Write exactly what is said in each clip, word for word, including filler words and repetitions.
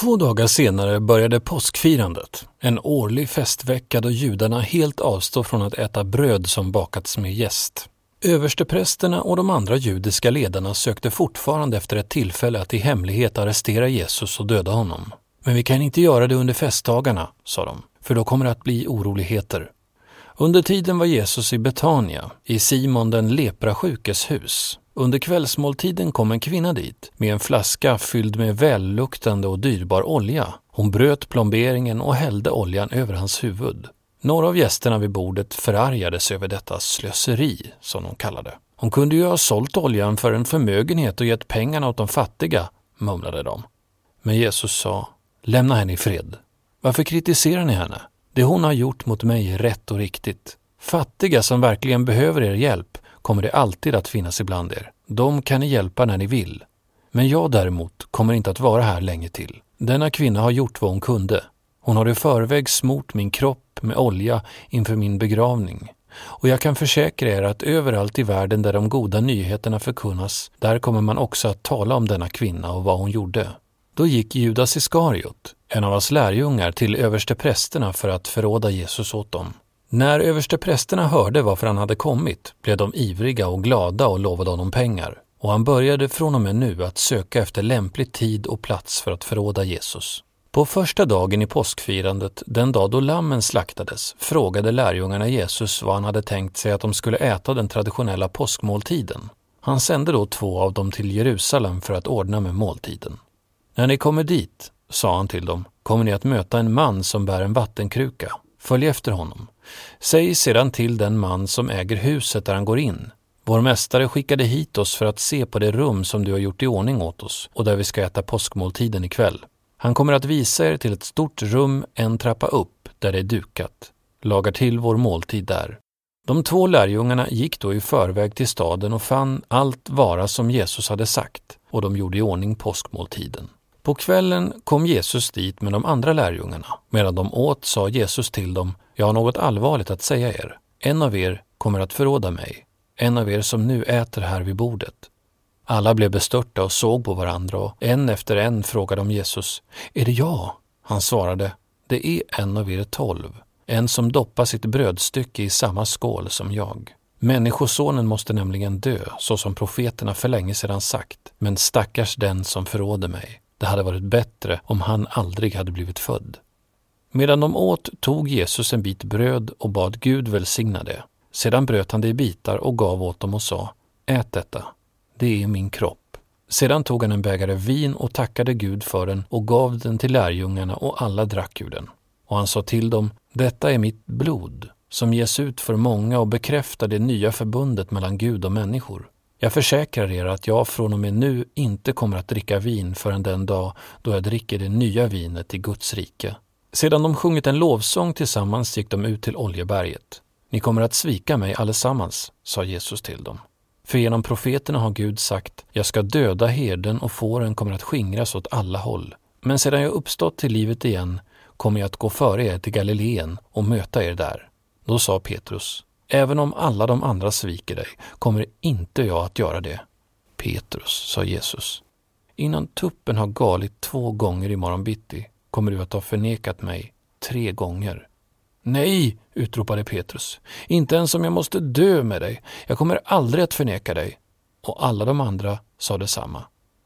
Två dagar senare började påskfirandet, en årlig festvecka då judarna helt avstår från att äta bröd som bakats med jäst. Översteprästerna och de andra judiska ledarna sökte fortfarande efter ett tillfälle att i hemlighet arrestera Jesus och döda honom. Men vi kan inte göra det under festdagarna, sa de, för då kommer det att bli oroligheter. Under tiden var Jesus i Betania, i Simon den leprasjukes hus. Under kvällsmåltiden kom en kvinna dit med en flaska fylld med välluktande och dyrbar olja. Hon bröt plomberingen och hällde oljan över hans huvud. Några av gästerna vid bordet förargades över detta slöseri, som de kallade. Hon kunde ju ha sålt oljan för en förmögenhet och gett pengarna åt de fattiga, mumlade de. Men Jesus sa, lämna henne i fred. Varför kritiserar ni henne? Det hon har gjort mot mig är rätt och riktigt. Fattiga som verkligen behöver er hjälp kommer det alltid att finnas ibland er. De kan ni hjälpa när ni vill. Men jag däremot kommer inte att vara här länge till. Denna kvinna har gjort vad hon kunde. Hon har i förväg smort min kropp med olja inför min begravning. Och jag kan försäkra er att överallt i världen där de goda nyheterna förkunnas, där kommer man också att tala om denna kvinna och vad hon gjorde. Då gick Judas Iskariot, en av hans lärjungar, till översteprästerna för att förråda Jesus åt dem. När översteprästerna hörde varför han hade kommit blev de ivriga och glada och lovade honom pengar. Och han började från och med nu att söka efter lämplig tid och plats för att förråda Jesus. På första dagen i påskfirandet, den dag då lammen slaktades, frågade lärjungarna Jesus vad han hade tänkt sig att de skulle äta den traditionella påskmåltiden. Han sände då två av dem till Jerusalem för att ordna med måltiden. När ni kommer dit, sa han till dem, kommer ni att möta en man som bär en vattenkruka. Följ efter honom. Säg sedan till den man som äger huset där han går in. Vår mästare skickade hit oss för att se på det rum som du har gjort i ordning åt oss och där vi ska äta påskmåltiden ikväll. Han kommer att visa er till ett stort rum en trappa upp där det är dukat. Lagar till vår måltid där. De två lärjungarna gick då i förväg till staden och fann allt vara som Jesus hade sagt och de gjorde i ordning påskmåltiden. På kvällen kom Jesus dit med de andra lärjungarna. Medan de åt sa Jesus till dem, jag har något allvarligt att säga er. En av er kommer att förråda mig. En av er som nu äter här vid bordet. Alla blev bestörta och såg på varandra och en efter en frågade om Jesus. Är det jag? Han svarade, det är en av er tolv. En som doppar sitt brödstycke i samma skål som jag. Människosonen måste nämligen dö, så som profeterna för länge sedan sagt. Men stackars den som förråder mig. Det hade varit bättre om han aldrig hade blivit född. Medan de åt tog Jesus en bit bröd och bad Gud välsigna det. Sedan bröt han det i bitar och gav åt dem och sa, ät detta, det är min kropp. Sedan tog han en bägare vin och tackade Gud för den och gav den till lärjungarna och alla drack ur den. Och han sa till dem, detta är mitt blod som ges ut för många och bekräftar det nya förbundet mellan Gud och människor. Jag försäkrar er att jag från och med nu inte kommer att dricka vin förrän den dag då jag dricker det nya vinet i Guds rike. Sedan de sjungit en lovsång tillsammans gick de ut till Oljeberget. Ni kommer att svika mig allesammans, sa Jesus till dem. För genom profeterna har Gud sagt, jag ska döda herden och fåren kommer att skingras åt alla håll. Men sedan jag uppstått till livet igen kommer jag att gå före er till Galileen och möta er där. Då sa Petrus, även om alla de andra sviker dig kommer inte jag att göra det. Petrus, sa Jesus, innan tuppen har galit två gånger i morgon bitti kommer du att ha förnekat mig tre gånger. Nej, utropade Petrus, inte ens om jag måste dö med dig. Jag kommer aldrig att förneka dig. Och alla de andra sa detsamma.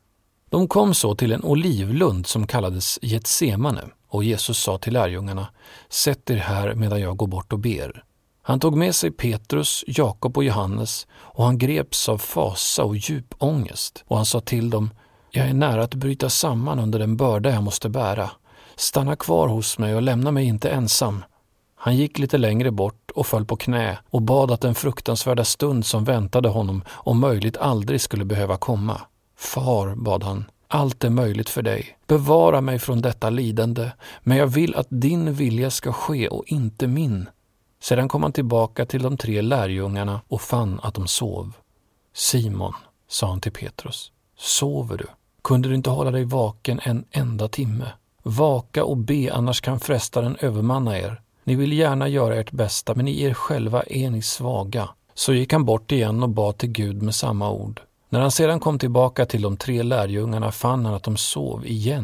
De kom så till en olivlund som kallades Getsemane och Jesus sa till lärjungarna, sätt er här medan jag går bort och ber. Han tog med sig Petrus, Jakob och Johannes och han greps av fasa och djup ångest och han sa till dem, jag är nära att bryta samman under den börda jag måste bära. Stanna kvar hos mig och lämna mig inte ensam. Han gick lite längre bort och föll på knä och bad att den fruktansvärda stund som väntade honom om möjligt aldrig skulle behöva komma. Far, bad han, allt är möjligt för dig. Bevara mig från detta lidande, men jag vill att din vilja ska ske och inte min. Sedan kom han tillbaka till de tre lärjungarna och fann att de sov. Simon, sa han till Petrus, sover du? Kunde du inte hålla dig vaken en enda timme? Vaka och be, annars kan frestaren övermanna er. Ni vill gärna göra ert bästa, men i er själva är ni svaga. Så gick han bort igen och bad till Gud med samma ord. När han sedan kom tillbaka till de tre lärjungarna fann han att de sov igen.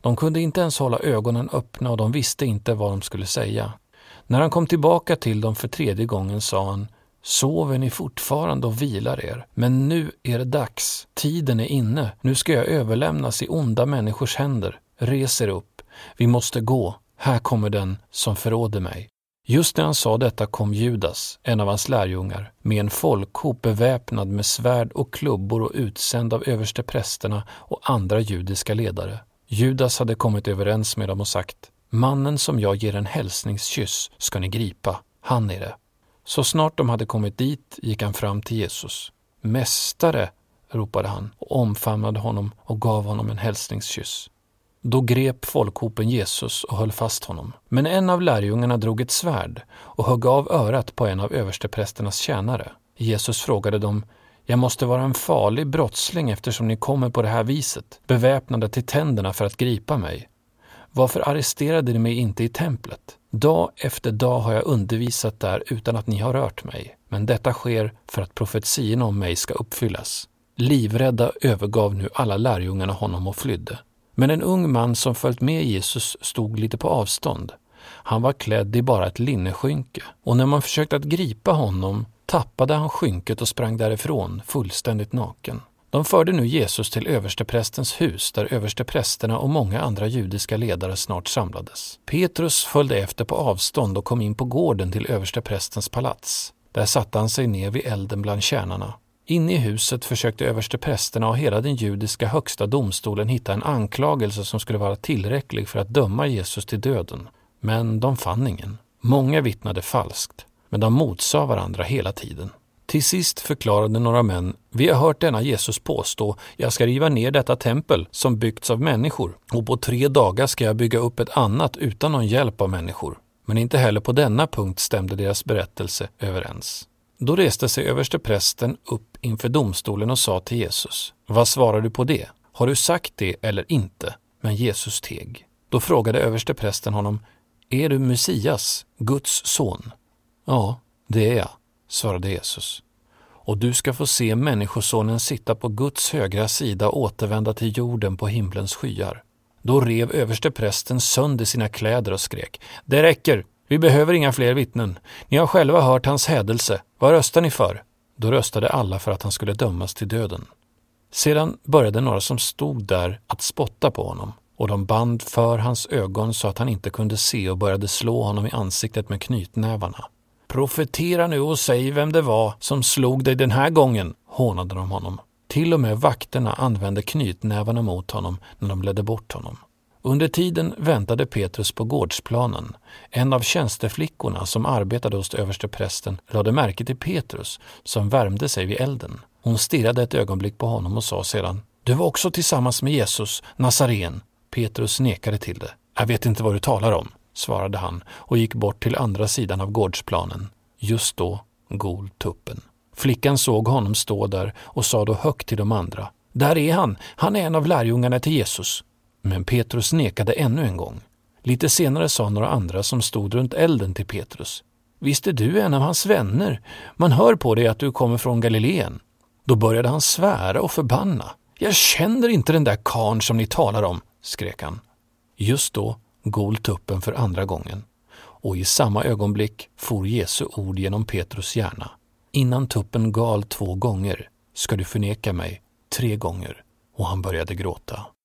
De kunde inte ens hålla ögonen öppna och de visste inte vad de skulle säga. När han kom tillbaka till dem för tredje gången sa han: sover ni fortfarande och vilar er? Men nu är det dags. Tiden är inne. Nu ska jag överlämnas i onda människors händer. Res er upp. Vi måste gå. Här kommer den som förråder mig. Just när han sa detta kom Judas, en av hans lärjungar, med en folkhop beväpnad med svärd och klubbor och utsänd av översteprästerna och andra judiska ledare. Judas hade kommit överens med dem och sagt: mannen som jag ger en hälsningskyss ska ni gripa. Han är det. Så snart de hade kommit dit gick han fram till Jesus. Mästare, ropade han och omfamnade honom och gav honom en hälsningskyss. Då grep folkhopen Jesus och höll fast honom. Men en av lärjungarna drog ett svärd och högg av örat på en av översteprästernas tjänare. Jesus frågade dem: jag måste vara en farlig brottsling eftersom ni kommer på det här viset, beväpnade till tänderna för att gripa mig. Varför arresterade ni mig inte i templet? Dag efter dag har jag undervisat där utan att ni har rört mig. Men detta sker för att profetierna om mig ska uppfyllas. Livrädda övergav nu alla lärjungarna honom och flydde. Men en ung man som följt med Jesus stod lite på avstånd. Han var klädd i bara ett linneskynke, och när man försökte att gripa honom tappade han skynket och sprang därifrån fullständigt naken. De förde nu Jesus till översteprästens hus där översteprästerna och många andra judiska ledare snart samlades. Petrus följde efter på avstånd och kom in på gården till översteprästens palats. Där satte han sig ner vid elden bland tjänarna. Inne i huset försökte översteprästerna och hela den judiska högsta domstolen hitta en anklagelse som skulle vara tillräcklig för att döma Jesus till döden. Men de fann ingen. Många vittnade falskt, men de motsade varandra hela tiden. Till sist förklarade några män: vi har hört denna Jesus påstå: jag ska riva ner detta tempel som byggts av människor, och på tre dagar ska jag bygga upp ett annat utan någon hjälp av människor. Men inte heller på denna punkt stämde deras berättelse överens. Då reste sig översteprästen upp inför domstolen och sa till Jesus: vad svarar du på det? Har du sagt det eller inte? Men Jesus teg. Då frågade översteprästen honom: är du Messias, Guds son? Ja, det är jag, svarade Jesus. Och du ska få se människosonen sitta på Guds högra sida och återvända till jorden på himlens skyar. Då rev översteprästen sönder sina kläder och skrek: det räcker! Vi behöver inga fler vittnen. Ni har själva hört hans hädelse. Vad röstar ni för? Då röstade alla för att han skulle dömas till döden. Sedan började några som stod där att spotta på honom, och de band för hans ögon så att han inte kunde se och började slå honom i ansiktet med knytnävarna. Profetera nu och säg vem det var som slog dig den här gången, hånade de honom. Till och med vakterna använde knytnävarna mot honom när de ledde bort honom. Under tiden väntade Petrus på gårdsplanen. En av tjänsteflickorna som arbetade hos översteprästen lade märke till Petrus som värmde sig vid elden. Hon stirrade ett ögonblick på honom och sa sedan: du var också tillsammans med Jesus, Nazaren. Petrus nekade till det. Jag vet inte vad du talar om, svarade han och gick bort till andra sidan av gårdsplanen. Just då gol tuppen. Flickan såg honom stå där och sa då högt till de andra: där är han, han är en av lärjungarna till Jesus. Men Petrus nekade ännu en gång. Lite senare sa några andra som stod runt elden till Petrus: visst är du en av hans vänner? Man hör på dig att du kommer från Galileen. Då började han svära och förbanna. Jag känner inte den där karn som ni talar om, skrek han. Just då gol tuppen för andra gången, och i samma ögonblick for Jesu ord genom Petrus hjärna: innan tuppen gal två gånger ska du förneka mig tre gånger. Och han började gråta.